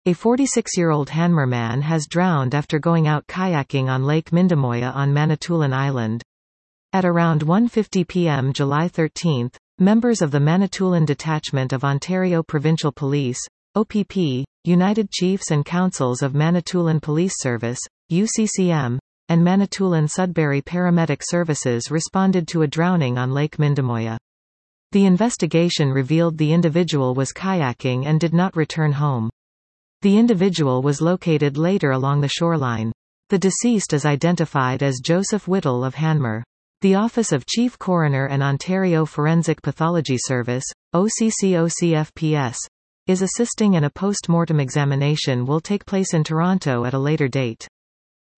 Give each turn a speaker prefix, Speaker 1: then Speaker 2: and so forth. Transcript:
Speaker 1: A 46-year-old Hanmer man has drowned after going out kayaking on Lake Mindamoya on Manitoulin Island. At around 1:50 p.m. July 13, members of the Manitoulin Detachment of Ontario Provincial Police, OPP, United Chiefs and Councils of Manitoulin Police Service, UCCM, and Manitoulin Sudbury Paramedic Services responded to a drowning on Lake Mindamoya. The investigation revealed the individual was kayaking and did not return home. The individual was located later along the shoreline. The deceased is identified as Joseph Whittle of Hanmer. The Office of Chief Coroner and Ontario Forensic Pathology Service, OCCOCFPS, is assisting, and a post-mortem examination will take place in Toronto at a later date.